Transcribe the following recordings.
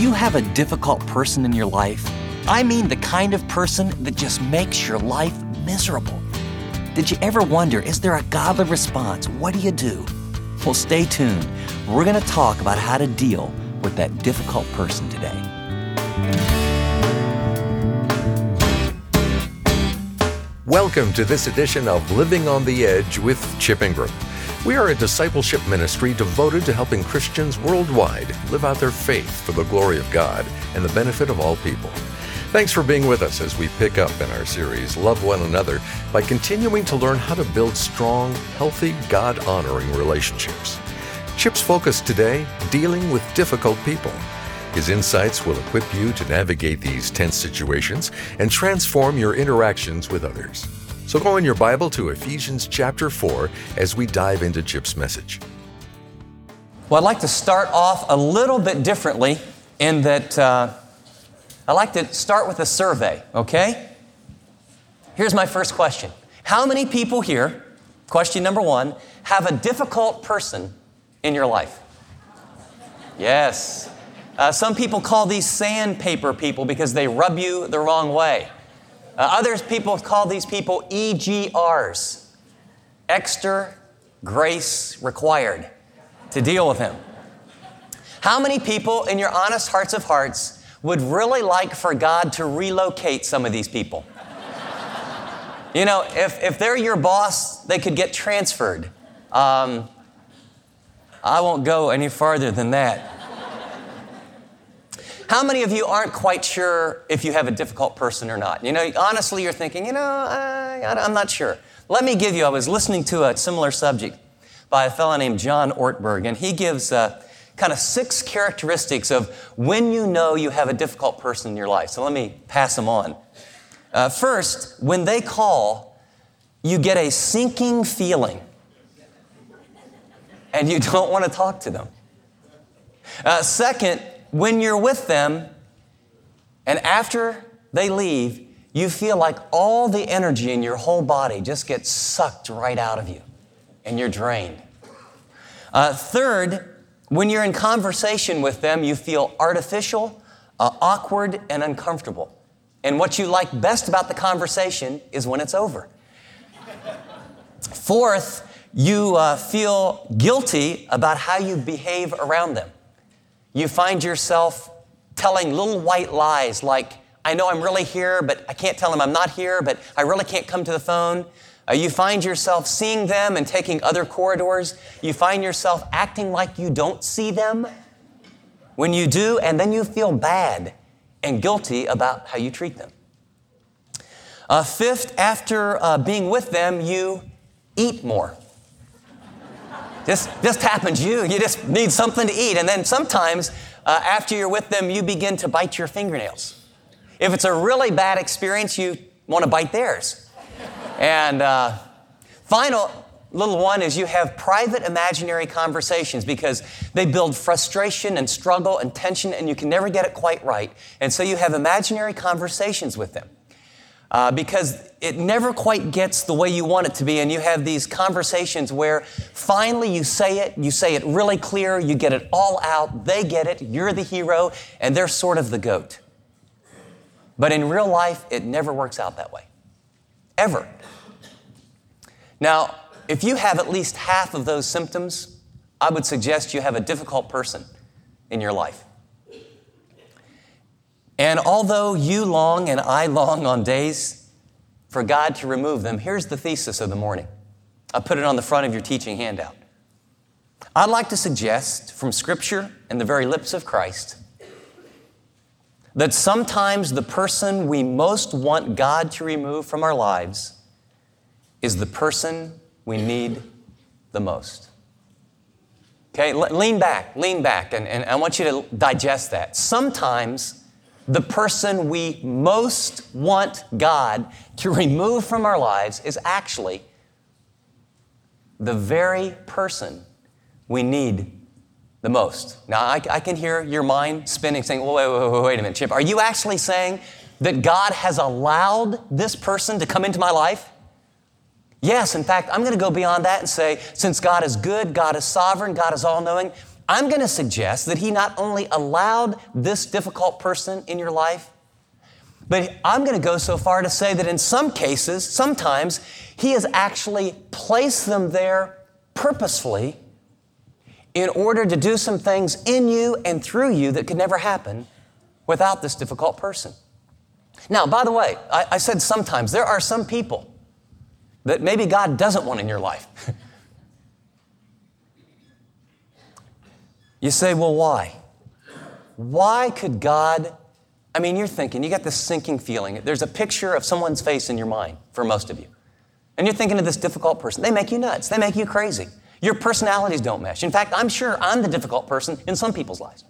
you have a difficult person in your life? I mean the kind of person that just makes your life miserable. Did you ever wonder, is there a godly response? What do you do? Well, stay tuned. We're going to talk about how to deal with that difficult person today. Welcome to this edition of Living on the Edge with Chip Ingram. We are a discipleship ministry devoted to helping Christians worldwide live out their faith for the glory of God and the benefit of all people. Thanks for being with us as we pick up in our series, Love One Another, by continuing to learn how to build strong, healthy, God-honoring relationships. Chip's focus today, dealing with difficult people. His insights will equip you to navigate these tense situations and transform your interactions with others. So go in your Bible to Ephesians chapter 4 as we dive into Chip's message. Well, I'd like to start off a little bit differently in that I'd like to start with a survey, okay? Here's my first question. How many people here, question number one, have a difficult person in your life? Yes. Some people call these sandpaper people because they rub you the wrong way. Other people call these people EGRs, extra grace required, to deal with him. How many people in your honest hearts of hearts would really like for God to relocate some of these people? You know, if they're your boss, they could get transferred. I won't go any farther than that. How many of you aren't quite sure if you have a difficult person or not? You know, honestly, you're thinking, I'm not sure. Let me give you, I was listening to a similar subject by a fellow named John Ortberg, and he gives kind of 6 characteristics of when you know you have a difficult person in your life. So let me pass them on. First, when they call, you get a sinking feeling, and you don't want to talk to them. Second, when you're with them, and after they leave, you feel like all the energy in your whole body just gets sucked right out of you, and you're drained. Third, when you're in conversation with them, you feel artificial, awkward, and uncomfortable. And what you like best about the conversation is when it's over. Fourth, you feel guilty about how you behave around them. You find yourself telling little white lies like, I know I'm really here, but I can't tell them I'm not here, but I really can't come to the phone. You find yourself seeing them and taking other corridors. You find yourself acting like you don't see them when you do, and then you feel bad and guilty about how you treat them. Fifth, after being with them, you eat more. Just happens you just need something to eat. And then sometimes after you're with them, you begin to bite your fingernails. If it's a really bad experience, you want to bite theirs. And final little one is you have private imaginary conversations because they build frustration and struggle and tension and you can never get it quite right. And so you have imaginary conversations with them. Because it never quite gets the way you want it to be, and you have these conversations where finally you say it really clear, you get it all out, they get it, you're the hero, and they're sort of the goat. But in real life, it never works out that way. Ever. Now, if you have at least half of those symptoms, I would suggest you have a difficult person in your life. And although you long and I long on days for God to remove them, here's the thesis of the morning. I put it on the front of your teaching handout. I'd like to suggest from Scripture and the very lips of Christ that sometimes the person we most want God to remove from our lives is the person we need the most. Okay, lean back, and I want you to digest that. Sometimes the person we most want God to remove from our lives is actually the very person we need the most. Now, I can hear your mind spinning, saying, wait a minute, Chip. Are you actually saying that God has allowed this person to come into my life? Yes, in fact, I'm going to go beyond that and say, since God is good, God is sovereign, God is all-knowing, I'm going to suggest that he not only allowed this difficult person in your life, but I'm going to go so far to say that in some cases, sometimes, he has actually placed them there purposefully in order to do some things in you and through you that could never happen without this difficult person. Now, by the way, I said sometimes, there are some people that maybe God doesn't want in your life. You say, well, why? Why could God, I mean, you're thinking, you got this sinking feeling. There's a picture of someone's face in your mind for most of you. And you're thinking of this difficult person. They make you nuts. They make you crazy. Your personalities don't mesh. In fact, I'm sure I'm the difficult person in some people's lives.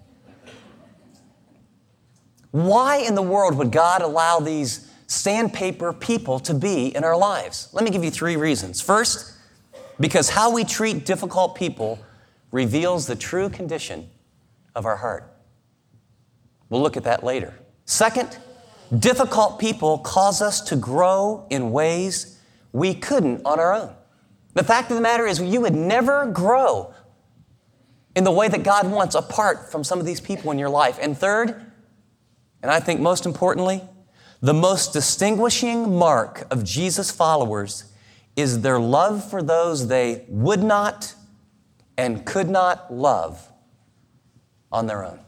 Why in the world would God allow these sandpaper people to be in our lives? Let me give you 3 reasons. First, because how we treat difficult people reveals the true condition of our heart. We'll look at that later. Second, difficult people cause us to grow in ways we couldn't on our own. The fact of the matter is you would never grow in the way that God wants apart from some of these people in your life. And third, and I think most importantly, the most distinguishing mark of Jesus' followers is their love for those they would not and could not love on their own.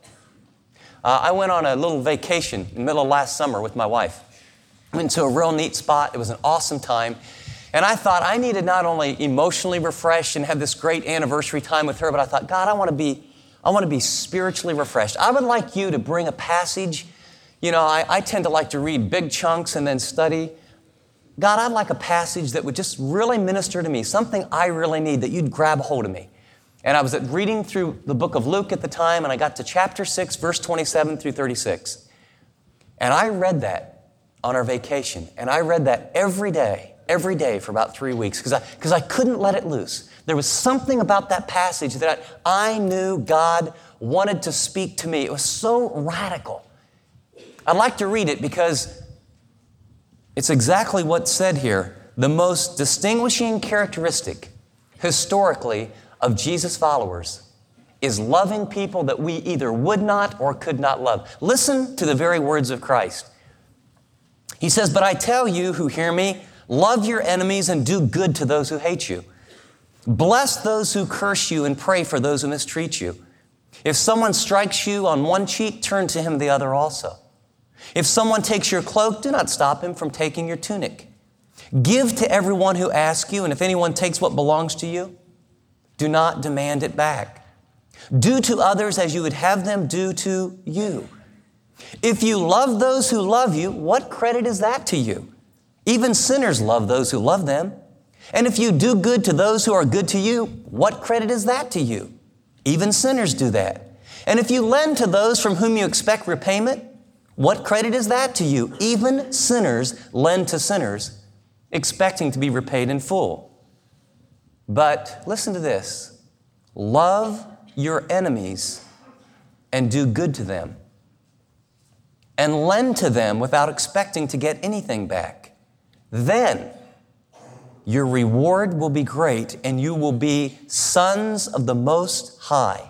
I went on a little vacation in the middle of last summer with my wife. Went to a real neat spot. It was an awesome time. And I thought I needed not only emotionally refreshed and have this great anniversary time with her, but I thought, God, I want to be spiritually refreshed. I would like you to bring a passage. You know, I tend to like to read big chunks and then study. God, I'd like a passage that would just really minister to me, something I really need, that you'd grab hold of me. And I was reading through the book of Luke at the time, and I got to chapter 6, verse 27 through 36. And I read that on our vacation, and I read that every day for about 3 weeks, because I couldn't let it loose. There was something about that passage that I knew God wanted to speak to me. It was so radical. I'd like to read it because it's exactly what's said here. The most distinguishing characteristic, historically, of Jesus' followers is loving people that we either would not or could not love. Listen to the very words of Christ. He says, "But I tell you who hear me, love your enemies and do good to those who hate you. Bless those who curse you and pray for those who mistreat you. If someone strikes you on one cheek, turn to him the other also. If someone takes your cloak, do not stop him from taking your tunic. Give to everyone who asks you, and if anyone takes what belongs to you, do not demand it back. Do to others as you would have them do to you. If you love those who love you, what credit is that to you? Even sinners love those who love them. And if you do good to those who are good to you, what credit is that to you? Even sinners do that. And if you lend to those from whom you expect repayment, what credit is that to you? Even sinners lend to sinners, expecting to be repaid in full. But listen to this. Love your enemies and do good to them. And lend to them without expecting to get anything back. Then your reward will be great and you will be sons of the Most High.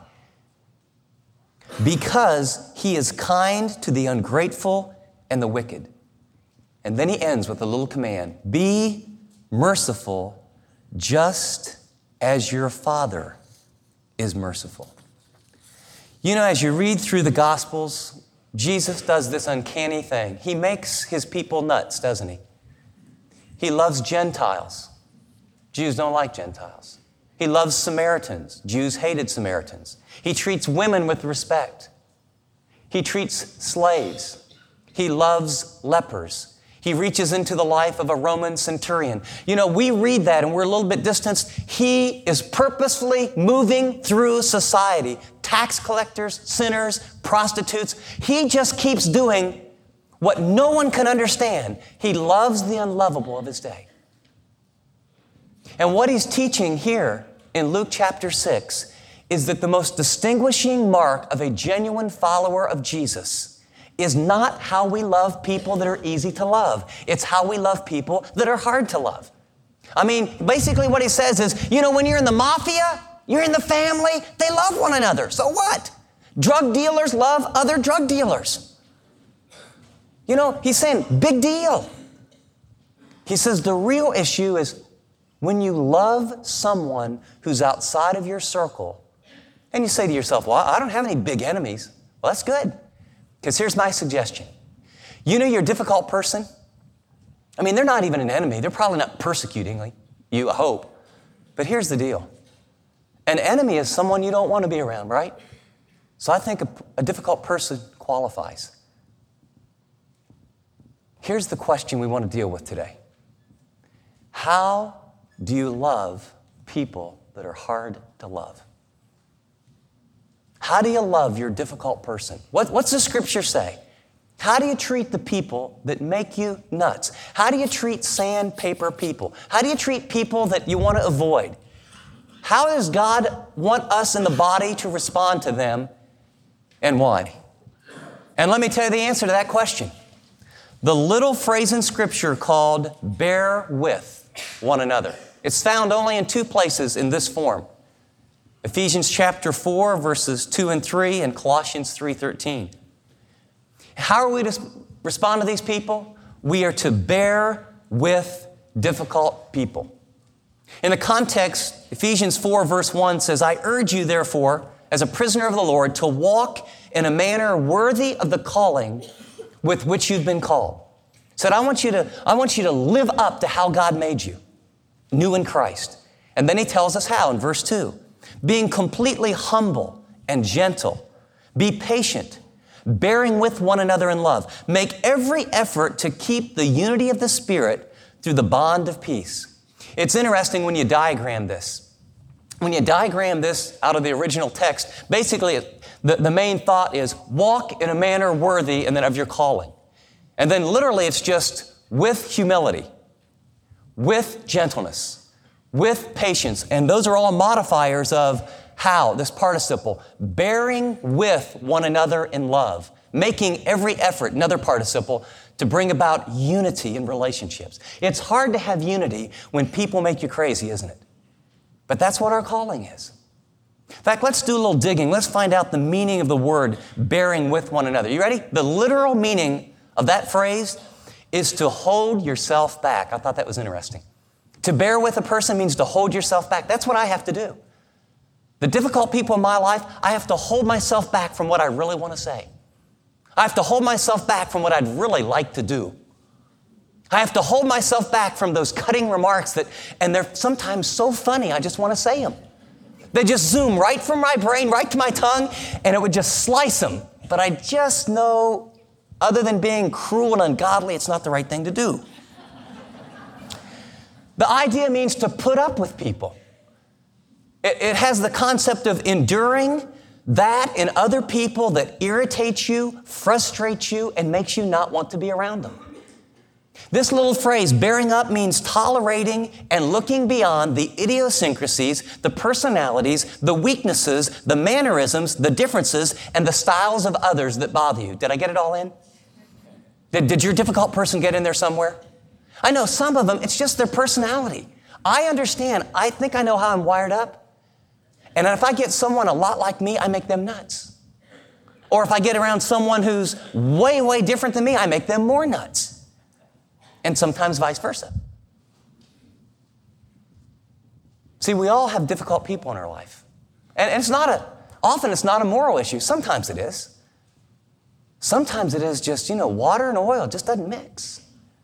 Because He is kind to the ungrateful and the wicked." And then He ends with a little command. "Be merciful just as your Father is merciful." You know, as you read through the Gospels, Jesus does this uncanny thing. He makes His people nuts, doesn't He? He loves Gentiles. Jews don't like Gentiles. He loves Samaritans. Jews hated Samaritans. He treats women with respect. He treats slaves. He loves lepers. He reaches into the life of a Roman centurion. You know, we read that and we're a little bit distanced. He is purposefully moving through society. Tax collectors, sinners, prostitutes. He just keeps doing what no one can understand. He loves the unlovable of His day. And what He's teaching here in Luke chapter 6 is that the most distinguishing mark of a genuine follower of Jesus is not how we love people that are easy to love. It's how we love people that are hard to love. I mean, basically what He says is, you know, when you're in the mafia, You're in the family. They love one another. So what? Drug dealers love other drug dealers. You know, he's saying, big deal. He says the real issue is when you love someone who's outside of your circle, and you say to yourself, well, I don't have any big enemies. Well, that's good. Because here's my suggestion. You know your difficult person? I mean, they're not even an enemy. They're probably not persecuting you, I hope. But here's the deal. An enemy is someone you don't want to be around, right? So I think a difficult person qualifies. Here's the question we want to deal with today. How do you love people that are hard to love? How do you love your difficult person? What's the scripture say? How do you treat the people that make you nuts? How do you treat sandpaper people? How do you treat people that you want to avoid? How does God want us in the body to respond to them, and why? And let me tell you the answer to that question. The little phrase in Scripture called bear with one another. It's found only in 2 places in this form. Ephesians chapter 4, verses 2 and 3, and Colossians 3:13. How are we to respond to these people? We are to bear with difficult people. In the context, Ephesians 4, verse 1 says, I urge you, therefore, as a prisoner of the Lord, to walk in a manner worthy of the calling with which you've been called. He said, I want you to live up to how God made you, new in Christ. And then he tells us how in verse 2. Being completely humble and gentle. Be patient, bearing with one another in love. Make every effort to keep the unity of the Spirit through the bond of peace. It's interesting when you diagram this. When you diagram this out of the original text, basically the main thought is walk in a manner worthy and then of your calling. And then literally it's just with humility, with gentleness, with patience. And those are all modifiers of how, this participle, bearing with one another in love, making every effort, another participle, to bring about unity in relationships. It's hard to have unity when people make you crazy, isn't it? But that's what our calling is. In fact, let's do a little digging. Let's find out the meaning of the word bearing with one another. You ready? The literal meaning of that phrase is to hold yourself back. I thought that was interesting. To bear with a person means to hold yourself back. That's what I have to do. The difficult people in my life, I have to hold myself back from what I really want to say. I have to hold myself back from what I'd really like to do. I have to hold myself back from those cutting remarks and they're sometimes so funny, I just want to say them. They just zoom right from my brain, right to my tongue, and it would just slice them. But I just know, other than being cruel and ungodly, it's not the right thing to do. The idea means to put up with people. It has the concept of enduring that in other people that irritates you, frustrates you, and makes you not want to be around them. This little phrase, bearing up, means tolerating and looking beyond the idiosyncrasies, the personalities, the weaknesses, the mannerisms, the differences, and the styles of others that bother you. Did I get it all in? Did your difficult person get in there somewhere? I know some of them, it's just their personality. I understand. I think I know how I'm wired up. And if I get someone a lot like me, I make them nuts. Or if I get around someone who's way, way different than me, I make them more nuts. And sometimes vice versa. See, we all have difficult people in our life. And often it's not a moral issue. Sometimes it is. Sometimes it is just, water and oil just doesn't mix.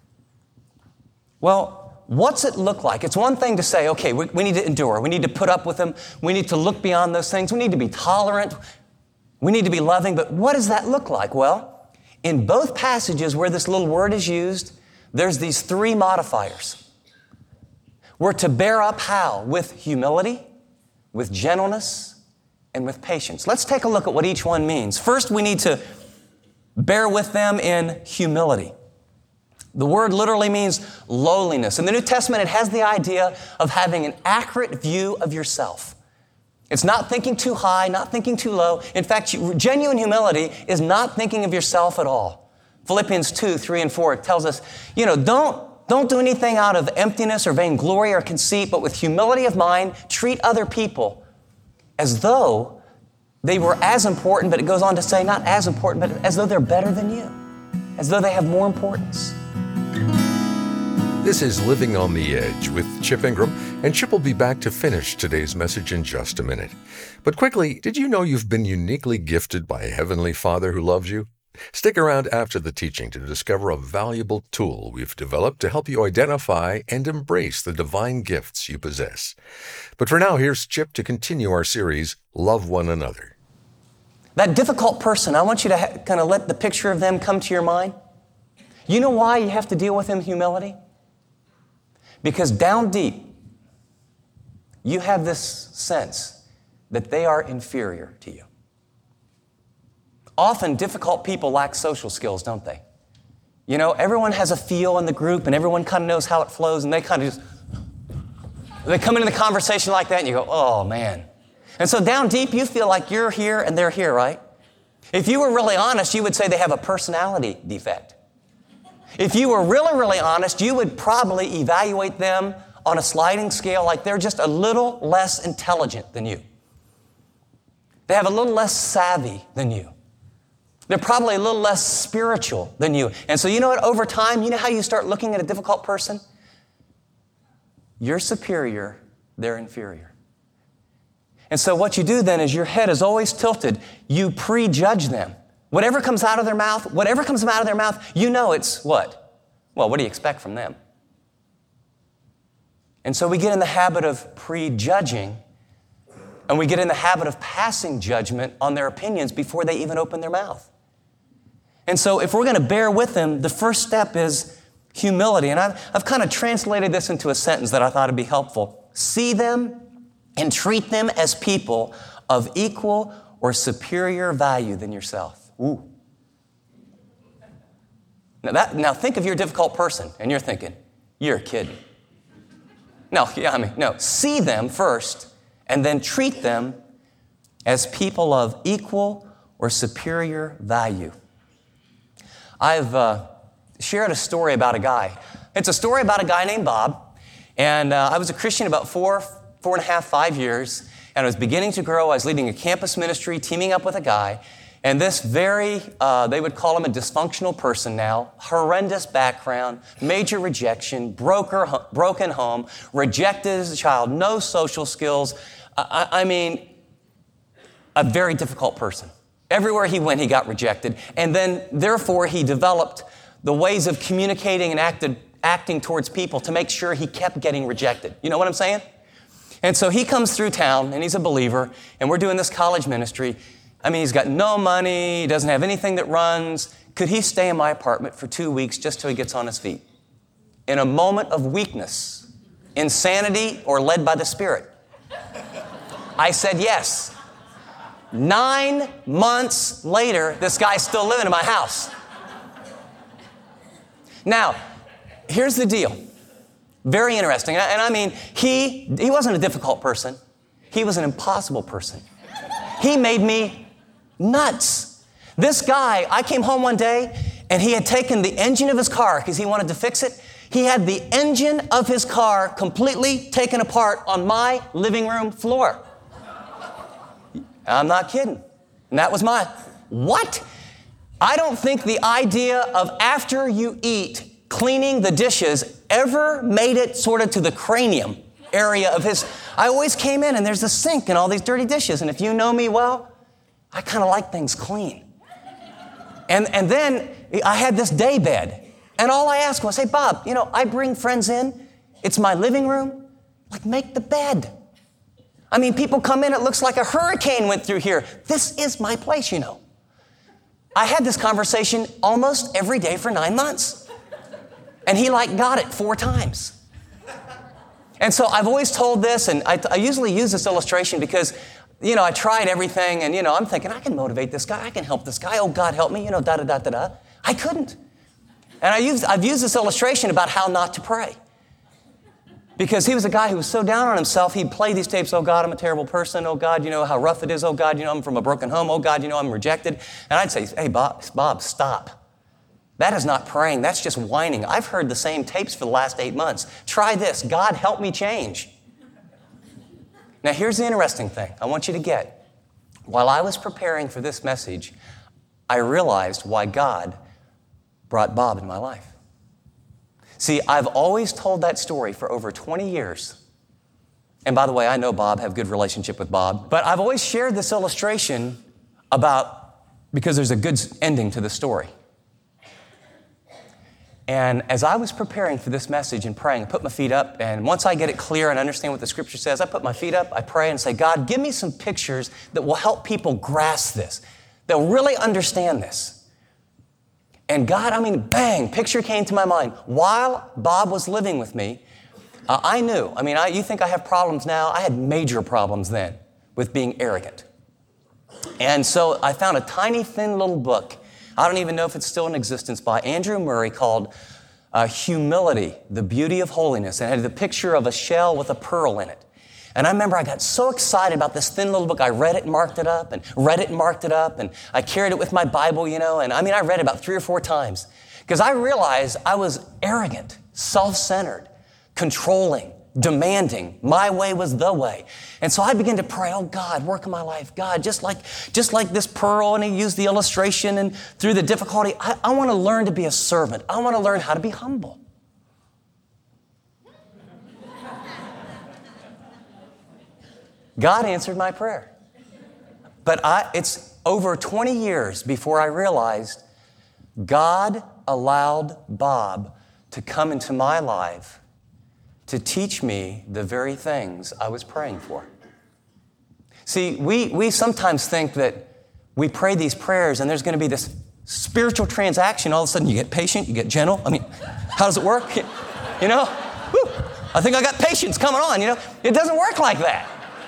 Well, what's it look like? It's one thing to say, okay, we need to endure. We need to put up with them. We need to look beyond those things. We need to be tolerant. We need to be loving. But what does that look like? Well, in both passages where this little word is used, there's these 3 modifiers. We're to bear up how? With humility, with gentleness, and with patience. Let's take a look at what each one means. First, we need to bear with them in humility. The word literally means lowliness. In the New Testament, it has the idea of having an accurate view of yourself. It's not thinking too high, not thinking too low. In fact, genuine humility is not thinking of yourself at all. Philippians 2, 3, and 4 tells us, don't do anything out of emptiness or vainglory or conceit, but with humility of mind, treat other people as though they were as important, but it goes on to say not as important, but as though they're better than you, as though they have more importance. This is Living on the Edge with Chip Ingram, and Chip will be back to finish today's message in just a minute. But quickly, did you know you've been uniquely gifted by a Heavenly Father who loves you? Stick around after the teaching to discover a valuable tool we've developed to help you identify and embrace the divine gifts you possess. But for now, here's Chip to continue our series, Love One Another. That difficult person, I want you to kind of let the picture of them come to your mind. You know why you have to deal with them with humility? Because down deep, you have this sense that they are inferior to you. Often, difficult people lack social skills, don't they? You know, everyone has a feel in the group, and everyone kind of knows how it flows, and they kind of they come into the conversation like that, and you go, oh, man. And so down deep, you feel like you're here and they're here, right? If you were really honest, you would say they have a personality defect. If you were really, really honest, you would probably evaluate them on a sliding scale like they're just a little less intelligent than you. They have a little less savvy than you. They're probably a little less spiritual than you. And so you know what? Over time, you know how you start looking at a difficult person? You're superior, they're inferior. And so what you do then is your head is always tilted. You prejudge them. Whatever comes out of their mouth, you know it's what? Well, what do you expect from them? And so we get in the habit of prejudging, and we get in the habit of passing judgment on their opinions before they even open their mouth. And so if we're going to bear with them, the first step is humility. And I've kind of translated this into a sentence that I thought would be helpful. See them and treat them as people of equal or superior value than yourself. Ooh. Now think of your difficult person, and you're thinking, you're kidding. No, see them first, and then treat them as people of equal or superior value. I've shared a story about a guy. It's a story about a guy named Bob, and I was a Christian about 4.5, 5 years, and I was beginning to grow. I was leading a campus ministry, teaming up with a guy, and this they would call him a dysfunctional person now, horrendous background, major rejection, broken home, rejected as a child, no social skills. I mean, a very difficult person. Everywhere he went, he got rejected. And then, therefore, he developed the ways of communicating and acting towards people to make sure he kept getting rejected. You know what I'm saying? And so he comes through town, and he's a believer, and we're doing this college ministry. I mean, he's got no money, he doesn't have anything that runs. Could he stay in my apartment for 2 weeks just till he gets on his feet? In a moment of weakness, insanity, or led by the Spirit? I said yes. 9 months later, this guy's still living in my house. Now, here's the deal. Very interesting. And I mean, he wasn't a difficult person. He was an impossible person. He made me nuts. This guy, I came home one day, and he had taken the engine of his car because he wanted to fix it. He had the engine of his car completely taken apart on my living room floor. I'm not kidding. And that was what? I don't think the idea of after you eat, cleaning the dishes ever made it sort of to the cranium area of his. I always came in and there's the sink and all these dirty dishes. And if you know me well, I kind of like things clean. And then I had this day bed. And all I asked was, hey, Bob, I bring friends in. It's my living room. Like, make the bed. I mean, people come in, it looks like a hurricane went through here. This is my place, I had this conversation almost every day for 9 months. And he got it 4 times. And so I've always told this, and I usually use this illustration because, I tried everything, and, I'm thinking, I can motivate this guy, I can help this guy, oh, God help me, da-da-da-da-da. I couldn't. And I've used this illustration about how not to pray. Because he was a guy who was so down on himself, he'd play these tapes, oh, God, I'm a terrible person, oh, God, how rough it is, oh, God, I'm from a broken home, oh, God, I'm rejected. And I'd say, hey, Bob, stop. That is not praying, that's just whining. I've heard the same tapes for the last 8 months. Try this, God, help me change. Now, here's the interesting thing I want you to get. While I was preparing for this message, I realized why God brought Bob in my life. See, I've always told that story for over 20 years. And by the way, I know Bob, have a good relationship with Bob. But I've always shared this illustration because there's a good ending to the story. And as I was preparing for this message and praying, I put my feet up, and once I get it clear and understand what the Scripture says, I put my feet up, I pray and say, God, give me some pictures that will help people grasp this. They'll really understand this. And God, bang, picture came to my mind. While Bob was living with me, I knew. You think I have problems now? I had major problems then with being arrogant. And so I found a tiny, thin little book. I don't even know if it's still in existence, by Andrew Murray, called Humility, the Beauty of Holiness. And it had the picture of a shell with a pearl in it. And I remember I got so excited about this thin little book. I read it and marked it up, and read it and marked it up. And I carried it with my Bible, and I read it about 3 or 4 times. Because I realized I was arrogant, self-centered, controlling, demanding. My way was the way. And so I began to pray, oh God, work in my life. God, just like this pearl, and he used the illustration, and through the difficulty, I want to learn to be a servant. I want to learn how to be humble. God answered my prayer. But it's over 20 years before I realized God allowed Bob to come into my life to teach me the very things I was praying for. See, we sometimes think that we pray these prayers and there's going to be this spiritual transaction. All of a sudden you get patient, you get gentle. How does it work? Whew, I think I got patience coming on, It doesn't work like that.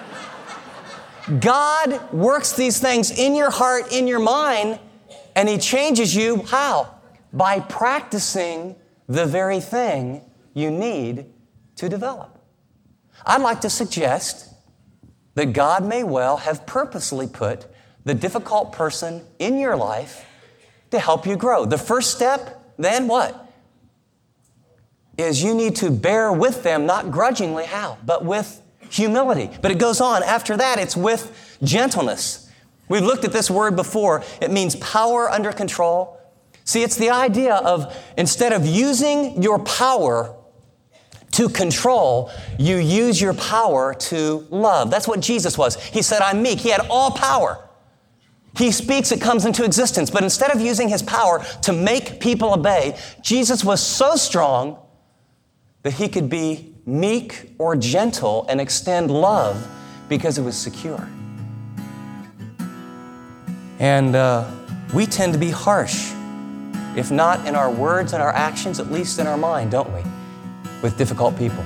God works these things in your heart, in your mind, and he changes you. How? By practicing the very thing you need to develop. I'd like to suggest that God may well have purposely put the difficult person in your life to help you grow. The first step, then what? Is you need to bear with them, not grudgingly, how? But with humility. But it goes on. After that, it's with gentleness. We've looked at this word before. It means power under control. See, it's the idea of instead of using your power to control, you use your power to love. That's what Jesus was. He said, I'm meek. He had all power. He speaks, it comes into existence. But instead of using his power to make people obey, Jesus was so strong that he could be meek or gentle and extend love because it was secure. And we tend to be harsh, if not in our words and our actions, at least in our mind, don't we? With difficult people.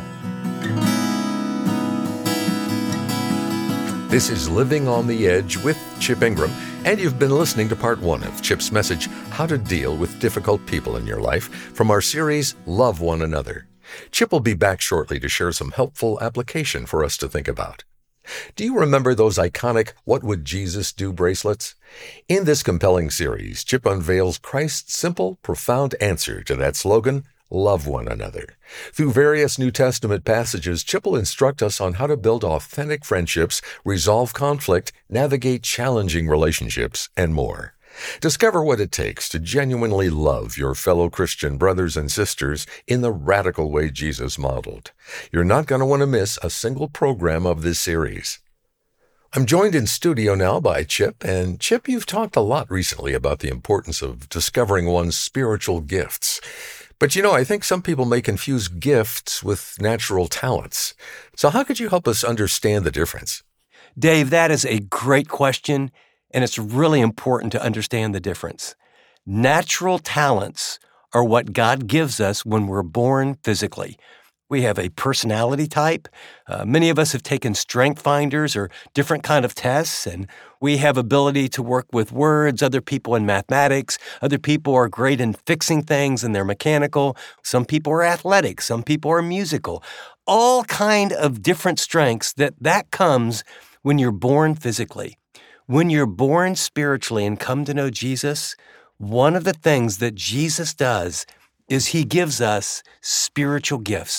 This is Living on the Edge with Chip Ingram, and you've been listening to part 1 of Chip's message, How to Deal with Difficult People in Your Life, from our series, Love One Another. Chip will be back shortly to share some helpful application for us to think about. Do you remember those iconic What Would Jesus Do bracelets? In this compelling series, Chip unveils Christ's simple, profound answer to that slogan, Love one another. Through various New Testament passages, Chip will instruct us on how to build authentic friendships, resolve conflict, navigate challenging relationships, and more. Discover what it takes to genuinely love your fellow Christian brothers and sisters in the radical way Jesus modeled. You're not going to want to miss a single program of this series. I'm joined in studio now by Chip, and Chip, you've talked a lot recently about the importance of discovering one's spiritual gifts. But I think some people may confuse gifts with natural talents. So how could you help us understand the difference? Dave, that is a great question, and it's really important to understand the difference. Natural talents are what God gives us when we're born physically. We have a personality type. Many of us have taken strength finders or different kind of tests, and we have ability to work with words, other people in mathematics. Other people are great in fixing things and they're mechanical. Some people are athletic. Some people are musical. All kind of different strengths that comes when you're born physically. When you're born spiritually and come to know Jesus, one of the things that Jesus does is he gives us spiritual gifts.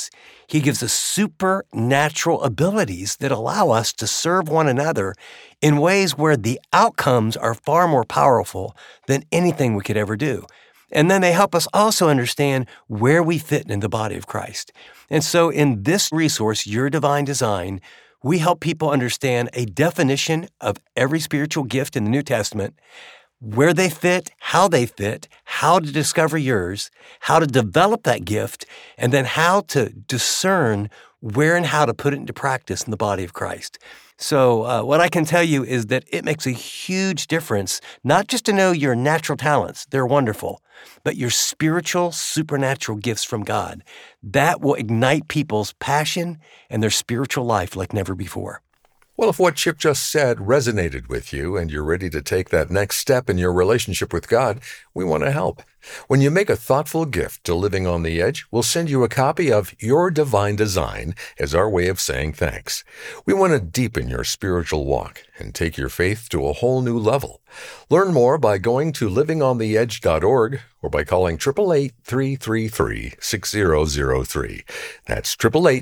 He gives us supernatural abilities that allow us to serve one another in ways where the outcomes are far more powerful than anything we could ever do. And then they help us also understand where we fit in the body of Christ. And so in this resource, Your Divine Design, we help people understand a definition of every spiritual gift in the New Testament, where they fit, how to discover yours, how to develop that gift, and then how to discern where and how to put it into practice in the body of Christ. So what I can tell you is that it makes a huge difference, not just to know your natural talents, they're wonderful, but your spiritual, supernatural gifts from God. That will ignite people's passion and their spiritual life like never before. Well, if what Chip just said resonated with you and you're ready to take that next step in your relationship with God, we want to help. When you make a thoughtful gift to Living on the Edge, we'll send you a copy of Your Divine Design as our way of saying thanks. We want to deepen your spiritual walk and take your faith to a whole new level. Learn more by going to livingontheedge.org or by calling 888-333-6003. That's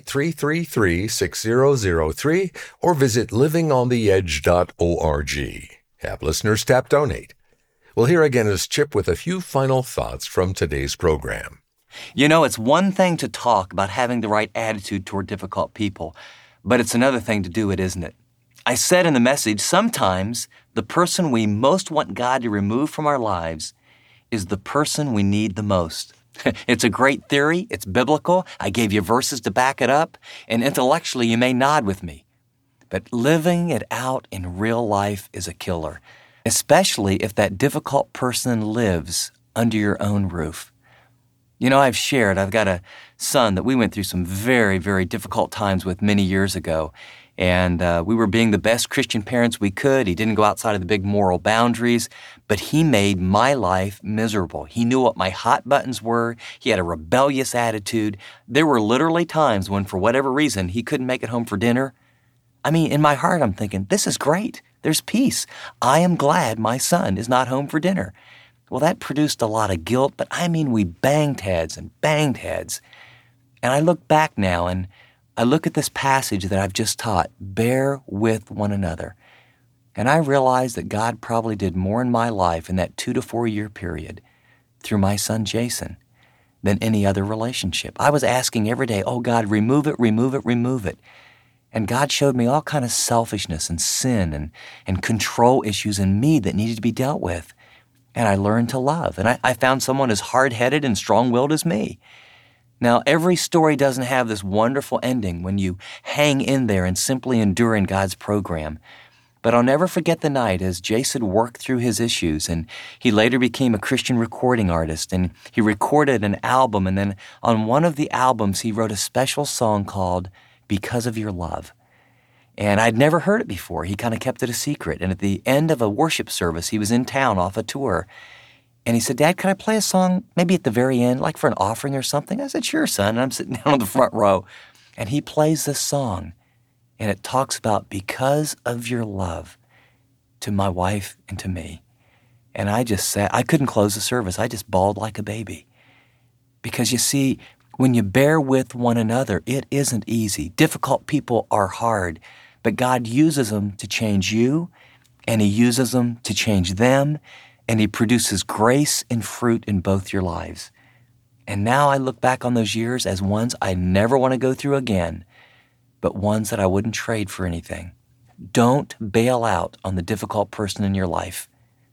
888-333-6003 or visit livingontheedge.org. Have listeners tap donate. Well, here again is Chip with a few final thoughts from today's program. You know, it's one thing to talk about having the right attitude toward difficult people, but it's another thing to do it, isn't it? I said in the message, sometimes the person we most want God to remove from our lives is the person we need the most. It's a great theory. It's biblical. I gave you verses to back it up, and intellectually you may nod with me. But living it out in real life is a killer, especially if that difficult person lives under your own roof. You know, I've got a son that we went through some very, very difficult times with many years ago. And we were being the best Christian parents we could. He didn't go outside of the big moral boundaries, but he made my life miserable. He knew what my hot buttons were. He had a rebellious attitude. There were literally times when, for whatever reason, he couldn't make it home for dinner. I mean, in my heart, I'm thinking, this is great. There's peace. I am glad my son is not home for dinner. Well, that produced a lot of guilt, but I mean, we banged heads. And I look back now and I look at this passage that I've just taught, bear with one another. And I realize that God probably did more in my life in that 2 to 4 year period through my son Jason than any other relationship. I was asking every day, oh God, remove it. And God showed me all kind of selfishness and sin and control issues in me that needed to be dealt with. And I learned to love. And I found someone as hard-headed and strong-willed as me. Now, every story doesn't have this wonderful ending when you hang in there and simply endure in God's program. But I'll never forget the night as Jason worked through his issues, and he later became a Christian recording artist, and he recorded an album, and then on one of the albums, he wrote a special song called Because of Your Love. And I'd never heard it before. He kind of kept it a secret. And at the end of a worship service, he was in town off a tour. And he said, Dad, can I play a song maybe at the very end, like for an offering or something? I said, sure, son. And I'm sitting down on the front row. And he plays this song. And it talks about because of your love to my wife and to me. And I just sat, I couldn't close the service. I just bawled like a baby. Because you see, when you bear with one another, it isn't easy. Difficult people are hard, but God uses them to change you, and He uses them to change them, and He produces grace and fruit in both your lives. And now I look back on those years as ones I never want to go through again, but ones that I wouldn't trade for anything. Don't bail out on the difficult person in your life.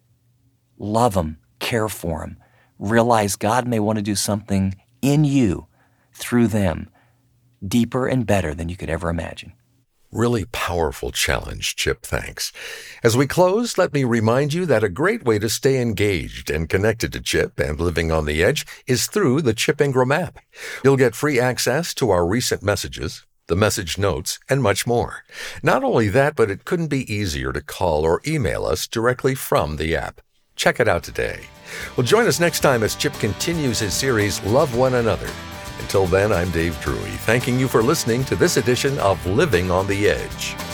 Love them, care for them. Realize God may want to do something in you through them, deeper and better than you could ever imagine. Really powerful challenge, Chip. Thanks. As we close, let me remind you that a great way to stay engaged and connected to Chip and Living on the Edge is through the Chip Ingram app. You'll get free access to our recent messages, the message notes, and much more. Not only that, but it couldn't be easier to call or email us directly from the app. Check it out today. Well, join us next time as Chip continues his series, Love One Another. Until then, I'm Dave Drury, thanking you for listening to this edition of Living on the Edge.